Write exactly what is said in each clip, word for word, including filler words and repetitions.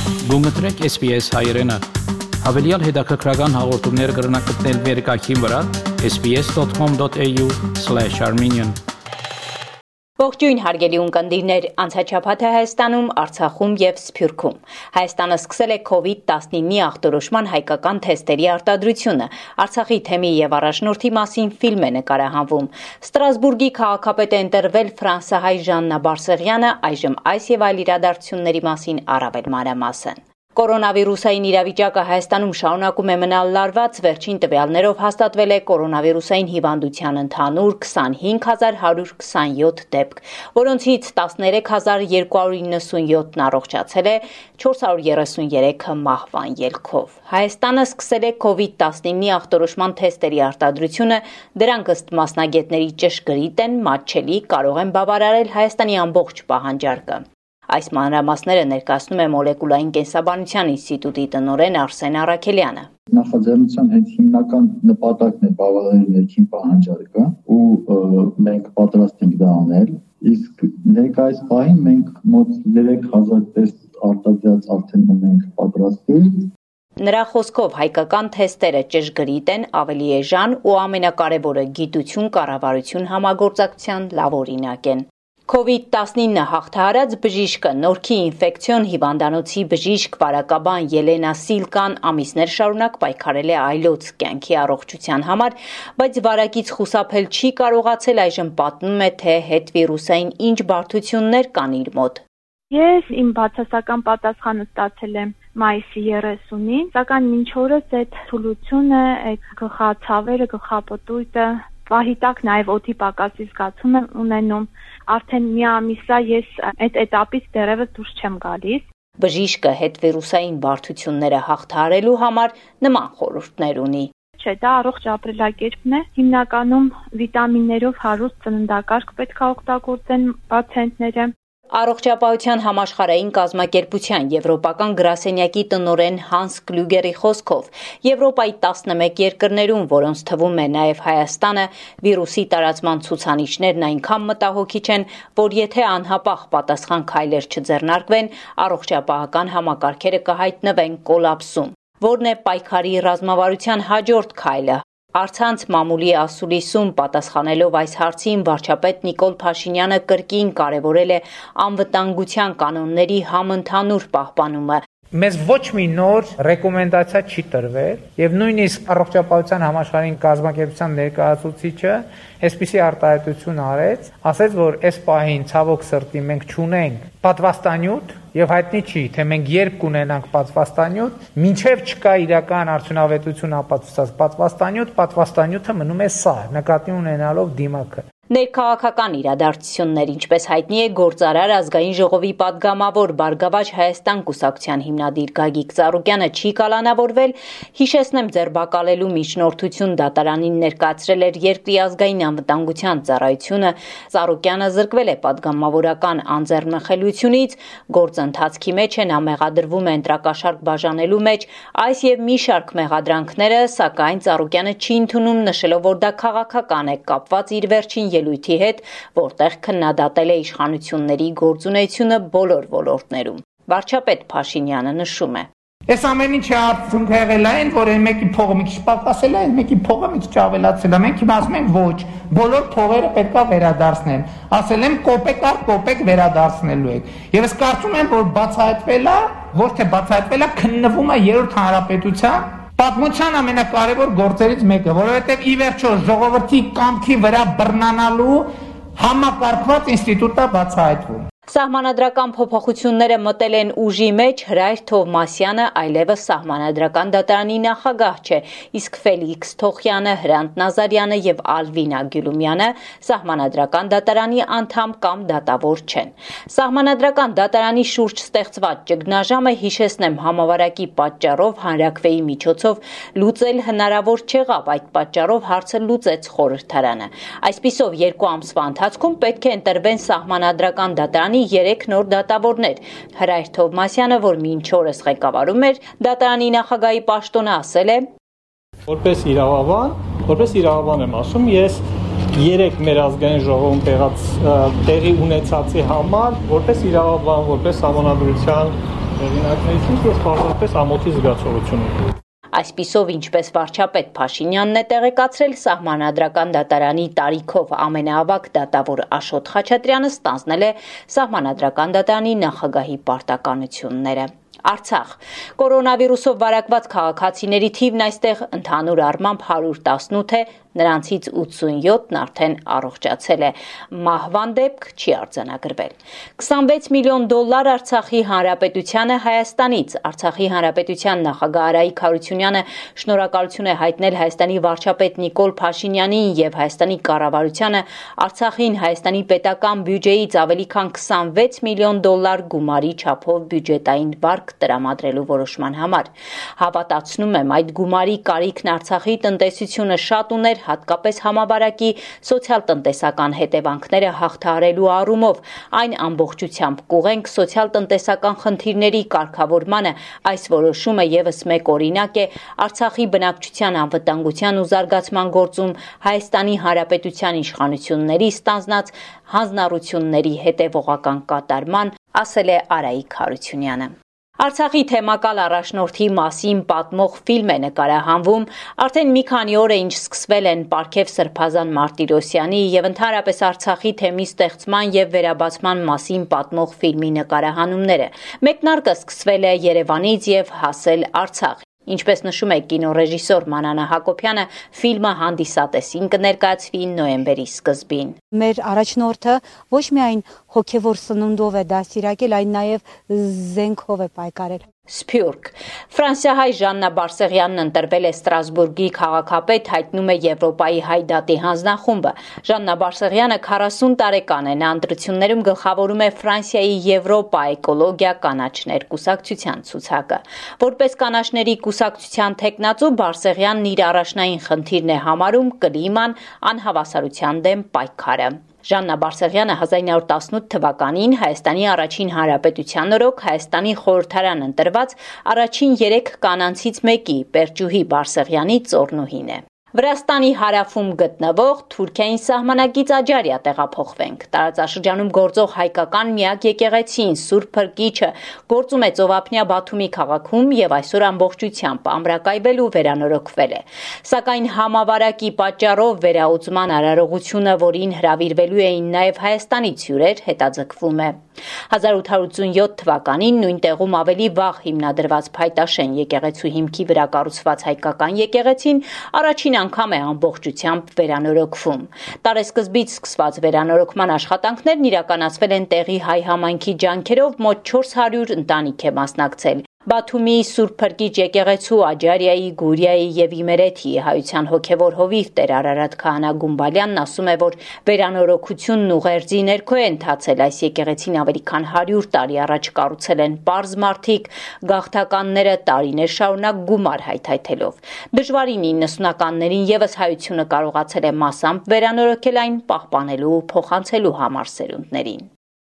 Գումտրեք S B S հայրենը։ Հավելյալ հետաքրքրական հաղորդումներ կգրնակցնել վերկայքին վրա s b s dot com dot a u slash armenian Ողջույն հարգելի ունկնդիրներ, անցաչափաթը Հայաստանում, Արցախում եւ Սփյուռքում։ Հայաստանը սկսել է կովիդ տասնինի ախտորոշման հայկական թեստերի արտադրությունը։ Արցախի թեմի եւ առաջնորդի մասին ֆիլմ է նկարահանվում։ Ստրասբուրգի քաղաքապետ է ընտրվել ֆրանսահայ Ժաննա Բարսեղյանը, այժմ այս եւ այլ իրադարձությունների մասին առավել մանրամասն։ Կորոնավիրուսային իրավիճակը Հայաստանում շարունակում է մնալ լարված, վերջին տվյալներով հաստատվել է կորոնավիրուսային հիվանդության ընդհանուր քսանհինգ հազար հարյուր քսանյոթ դեպք, որոնցից տասներեք հազար երկու հարյուր իննսունյոթն առողջացել է, չորս հարյուր երեսուներեքը մահվան ելքով։ Հայաստանը սկսել է կովիդ տասնինի ախտորոշման թեստերի արտադրությունը, դրանք ըստ մասնագետների ճշգրիտ են, մատչելի, կարող են բավարարել Հայաստանի ամբողջ պահանջարկը։ Այս մանրամասները ներկայացնում է մոլեկուլային կենսաբանության ինստիտուտի տնօրեն Արսեն Առաքելյանը։ Նախաձեռնության հետ հիմնական նպատակն է բավարարել ներքին պահանջարկը ու մենք պատրաստ ենք դա անել, իսկ ներկայիս պահին մենք մոտ երեք հազար տեստ արտադրած արդեն ունենք պատրաստի։ Նրա խոսքով հայկական թեստերը ճշգրիտ են, ավելի էժան ու ամենակարևորը գիտություն, կառավարություն համագործակցության լավ օրինակ են։ կովիդ տասնինը հաղթահարած բժիշկը նորքի ինֆեկցիոն հիվանդանոցի բժիշկ վարակաբան Ելենա Սիլկան ամիսներ շարունակ պայքարել է այլոց կյանքի առողջության համար, բայց վարակից խուսափել չի կարողացել, այժմ պատմում է, թե հետվիրուսային ինչ բարդություններ կան իր մոտ։ Ես իմ բացասական պատասխանը ստացել եմ մայիսի երեսունին, սակայն մինչ օրս այդ թուլությունը, այդ գլխացավերը, գլխապտույտը, պահի տակ նաև օդի պակասի զգացում եմ ունենում, արդեն մի ամիս է ես այդ էտապից դեռևս դուրս չեմ գալիս։ Բժիշկը հետվիրուսային բարդությունները հաղթահարելու համար նման խորհուրդներ ունի։ Չէ, դա առողջ ապրելակերպն է, հիմնականում վիտամիններով հարուստ ծննդակարգ պետք է օգտագործեն պացիենտները։ Առողջապահության համաշխարհային կազմակերպության եվրոպական գրասենյակի տնօրեն Հանս Կլյուգերի խոսքով Եվրոպայի տասնմեկ երկրներում, որոնց թվում է նաև Հայաստանը, վիրուսի տարածման ցուցանիշներն այնքան մտահոգիչ են, որ եթե անհապաղ պատասխան քայլեր չձեռնարկվեն, առողջապահական համակարգերը կհայտնվեն կոլապսում։ Որն է պայքարի ռազմավարության հաջորդ քայլը։ Առցանց մամուլի ասուլիսում պատասխանելով այս հարցին վարչապետ Նիկոլ Փաշինյանը կրկին կարևորել է անվտանգության կանոնների համընդհանուր պահպանումը։ Մեզ ոչ մի նոր ռեկոմենդացիա չի տրվել եւ նույնիսկ առողջապահության համաշխարհային կազմակերպության ներկայացուցիչը այսպիսի արտահայտություն արեց, ասեց, որ այս պահին ցավոք սրտի մենք չունենք պատվաստանյութ եւ հայտնի չի, թե մենք երբ կունենանք պատվաստանյութ, մինչեւ չկա իրական արդյունավետություն ապացուցած պատվաստանյութ, պատվաստանյութը մնում է սա, նկատի ունենալով դիմակը։ Ներքաղաքական իրադարձություններ, ինչպես հայտնի է Գործարար ազգային ժողովի падգամավոր Բարգավաճ Հայաստան կուսակցության հիմնադիր Գագիկ Ծառուկյանը չի կալանավորվել, հիշեցնեմ ձերբակալելու միջնորդություն դատարանին ներկայացրել էր Երկրի ազգային անվտանգության ծառայությունը, Ծառուկյանը զրկվել է падգամավորական անձեռնխելությունից, գործընթացքի մեջ է նա մեղադրվում է ընտրակաշառք բաժանելու մեջ, այս եւ մի շարք մեղադրանքները, սակայն Ծառուկյանը չի ընդունում, նշելով, որ դա քաղաքական է, կապված իր վերջին ելույթի հետ, որտեղ քննադատել է իշխանությունների գործունեությունը բոլոր ոլորտներում։ Վարչապետ Փաշինյանը նշում է. Այս ամեն ինչը արդյունքը եղել է այն, որ այն մեկի փողը մի քիչ պակասել է, այն մեկի փողը մի քիչ ավելացել է։ Մենք հիմա ասում ենք ոչ, բոլոր փողերը պետք է վերադարձնեն։ Ասել եմ կոպեկ առ կոպեկ վերադարձնելու եք։ Եվ ես կարծում եմ, որ բացահայտվել է, ոչ թե բացահայտվել է, քննվում է երրորդ հանրապետության պատմության ամենակարևոր գործերից մեկը, որովհետև ի վերջո ժողովրդի կամքի վրա բռնանալու համակարգված ինստիտուտ է բացահայտվում։ Սահմանադրական փոփոխությունները մտել են ուժի մեջ, Հրայր Թովմասյանը այլևս Սահմանադրական դատարանի նախագահ չէ, իսկ Ֆելիքս Թոխյանը, Հրանտ Նազարյանը եւ Ալվինա Գյուլումյանը Սահմանադրական դատարանի անդամ կամ դատավոր չեն։ Սահմանադրական դատարանի շուրջ ստեղծված ճգնաժամը, հիշեցնեմ, համավարակի պատճառով հանրաքվեի միջոցով լուծել հնարավոր չեղավ, այդ պատճառով հարցը լուծեց խորհրդարանը։ Այսպիսով երկու ամսվա ընթացքում պետք է ընտրվեն Սահմանադրական դատարանի երեք նոր դատավորներ։ Հրայր Թովմասյանը, որ մինչ օրս ղեկավարում էր դատարանի նախագահի պաշտոնը, ասել է. Որպես իրավաբան, որպես իրավաբան եմ ասում, ես երեք մեր ազգային ժողովում տեղած տեղի ունեցածի համար, որպես իրավաբան, որպես համանadrության հեղինակներից ինչ որ պարզապես ամոթի զգացողություն ունի։ Այսպիսով, ինչպես վարչապետ Փաշինյանն է տեղեկացրել, Սահմանադրական դատարանի տարիքով ամենաավագ դատավոր Աշոտ Խաչատրյանը ստանձնել է Սահմանադրական դատարանի նախագահի պարտականությունները։ Արցախ կորոնավիրուսով վարակված քաղաքացիների թիվն այստեղ ընդհանուր առմամբ հարյուր տասնութ է, նրանցից ութսունյոթն արդեն առողջացել է։ Մահվան դեպք չի արձանագրվել։ քսանվեց միլիոն դոլար Արցախի Հանրապետությանը Հայաստանից։ Արցախի Հանրապետության նախագահ Արայիկ Հարությունյանը շնորհակալություն է հայտնել Հայաստանի վարչապետ Նիկոլ Փաշինյանին եւ Հայաստանի կառավարությանը Արցախին Հայաստանի պետական բյուջեից ավելի քան քսանվեց միլիոն դոլար գումարի չափով բյուջետային վարկ տրամադրելու որոշման համար։ Հավատացնում եմ, այդ գումարի կարիքն Արցախի տնտեսությունը շատ ուներ, հատկապես համավարակի սոցիալ-տնտեսական հետևանքները հաղթահարելու առումով, այն ամբողջությամբ կուղենք սոցիալ-տնտեսական խնդիրների կարգավորմանը։ Այս որոշումը եւս մեկ օրինակ է Արցախի բնակչության անվտանգության ու զարգացման գործում Հայաստանի Հանրապետության իշխանությունների ստանձնած հանձնառությունների հետևողական կատարման, ասել է Արայիկ Հարությունյանը։ Արցախի թեմակալ առաջնորդի մասին պատմող ֆիլմ է նկարահանվում, արդեն մի քանի օր է ինչ սկսվել են Պարքև Սրբազան Մարտիրոսյանի եւ ընդհանրապես Արցախի թեմի ստեղծման եւ վերաբացման մասին պատմող ֆիլմի նկարահանումները։ Մեկնարկը սկսվել է Երևանից եւ հասել Արցախ։ Ինչպես նշում է կինոռեժիսոր Մանանա Հակոբյանը, ֆիլմը հանդիսատեսին կներկայացվի նոյեմբերի սկզբին։ Մեր առաջնորդը ոչ միայն հոգևոր սնունդով է դաստիարակել, այլ նաև զենքով է պայքարել։ Սփյուռք Ֆրանսիահայ Ժաննա Բարսեղյանն ընտրվել է Ստրասբուրգի քաղաքապետ, հայտնում է Եվրոպայի Հայ դատի հանձնախումբը։ Ժաննա Բարսեղյանը քառասուն տարեկան է, նա ընտրություններում գլխավորում է Ֆրանսիայի Եվրոպա էկոլոգիա կանաչներ կուսակցության ցուցակը։ Որպես կանաչների կուսակցության թեկնածու Բարսեղյանն իր առաջնային խնդիրն է համարում կլիման, անհավասարության դեմ պայքարը։ Ժաննա Բարսեղյանը հազար ինը հարյուր տասնութ թվականին Հայաստանի առաջին հանրապետության օրոք Հայաստանի խորհրդարան ընտրված առաջին երեք կանանցից մեկի Պերճուհի Բարսեղյանի ծոռնուհին է։ Վրաստանի հարավում գտնվող Թուրքիային սահմանագից Աջարիա տեղափոխվենք։ Տարածաշրջանում գործող հայկական միակ եկեղեցին Սուրբ Փրկիչը գործում է Ծովափնյա Բաթումի քաղաքում եւ այսօր ամբողջությամբ ամրակայվել ու վերանորոգվել է։ Սակայն համավարակի պատճառով վերահսկման արարողությունը, որին հրավիրվելու էին նաեւ Հայաստանից հյուրեր, հետաձգվում է։ հազար ութ հարյուր ութսունյոթ թվականին նույն տեղում ավելի վաղ հիմնադրված Փայտաշեն եկեղեցու հիմքի վրա կառուցված հայկական եկեղեցին առաջին անգամ է ամբողջությամբ վերանորոգվում։ Տարեսկզբից սկսված վերանորոգման աշխատանքներն իրականացվել են տեղի հայ համայնքի ջանքերով, մոտ չորս հարյուր ընտանիք է մասնակցել։ Բաթումի Սուրբ Փրկիչ եկեղեցու Աջարիայի, Գուրիայի եւ Իմերեթի հայության հոգեվոր հովիվ Տեր Արարատ Քահանա Գումբալյանն ասում է, որ վերանորոգությունն ուղերձի ներքո է ընթացել։ Այս եկեղեցին ավելի քան հարյուր տարի առաջ կառուցել են պարզ մարդիկ, գաղթականները տարիներ շարունակ գումար հայթայթելով։ Դժվարին իննսունականներին եւս հայությունը կարողացել է մասամբ վերանորոգել այն պահպանելու ու փոխանցելու համար սերունդներին։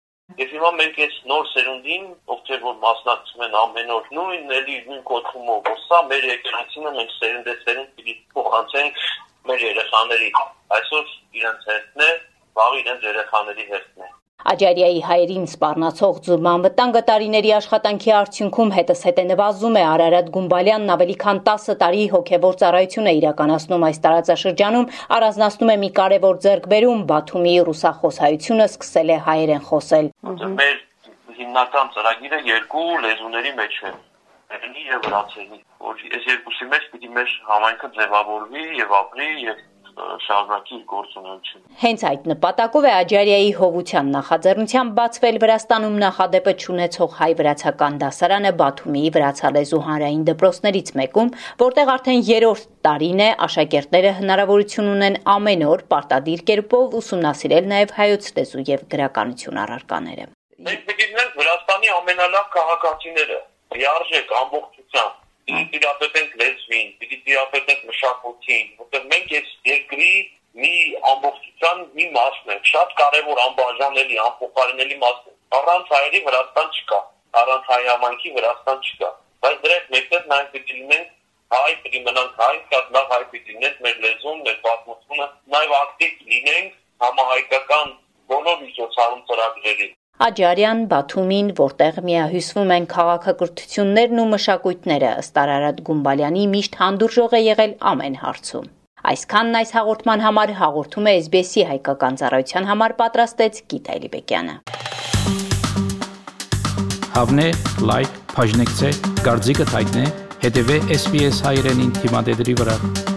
Եվ հիմա մենք այս նոր սերունդին, ովքեր որ մասնակցում են ամեն օր, նույն էլի նույն կոթումով, որ սա մեր եկեղեցին է, մենք սերնդեսերին պիտի փոխանցենք մեր երեխաների։ Այսօր իրենց հերթն է, վաղ իրենց երեխաների հերթն է։ Աջարիայի հայերին սպառնացող ձուլման վտանգը տարիների աշխատանքի արդյունքում հետս հետ է նվազում է։ Արարատ Գումբալյանն ավելի քան տասը տարի հոգևոր ծառայություն է իրականացնում այս տարածաշրջանում, առանձնացնում է մի կարևոր ձեռքբերում՝ Բաթումի ռուսախոս հայությունը սկսել է հայերեն խոսել։ Մեր հիմնական ծրագիրը երկու լեզուների մեջ է, հայերենի եւ վրացերենի, որ այս երկուսի մեջ պիտի մեր համայնքը ձևավորվի եւ ապրի եւ շարունակի գործունեությունը։ Հենց այդ նպատակով է Աջարիայի հովության նախաձեռնությամբ բացվել Վրաստանում նախադեպը չունեցող հայ-վրացական դասարանը Բաթումի վրացալեզու հանրային դպրոցներից մեկում, որտեղ արդեն երրորդ տարին է աշակերտները հնարավորություն ունեն ամեն օր պարտադիր կերպով ուսումնասիրել նաև հայոց լեզու եւ գրականություն առարկաները։ Մենք պիտի լինենք Վրաստանի ամենալավ քաղաքացիները, լիարժեք ամբողջությամբ։ Պիտի տիրապետենք լեզվին, պիտի տիրապետենք մշակույթին, որտեղ մենք այս երկրի մի ամբողջության մի մասն ենք, շատ կարևոր անբաժանելի, անփոխարինելի մասն ենք։ Առանց հայերի Վրաստան չկա, առանց հայ համայնքի Վրաստան չկա։ Բայց դրա հետ մեկտեղ նաև պիտի լինենք հայ, պիտի մնանք հայ, շատ լավ հայ պիտի լինենք, մեր լեզուն, մեր պատմությունը, նաև ակտիվ լինենք համահայկական բոլոր միջոցառում ծրագրերին։ Աջարյան, Բաթումին, որտեղ միահյուսվում են քաղաքակրթություններն ու մշակույթները, ըստ Արարատ Գումբալյանի միշտ հանդուրժող է եղել ամեն հարցում։ Այսքանն այս հաղորդման համար հաղորդում է էս բի էս-ի հայկական ծառայության համար պատրաստեց Գիթա Էլիբեկյանը։ Հավնե, լայք, բաժնեկցե, դարձիկը թայտնե, հետևե էս բի էս հայրենին թիմադեդրի վրա։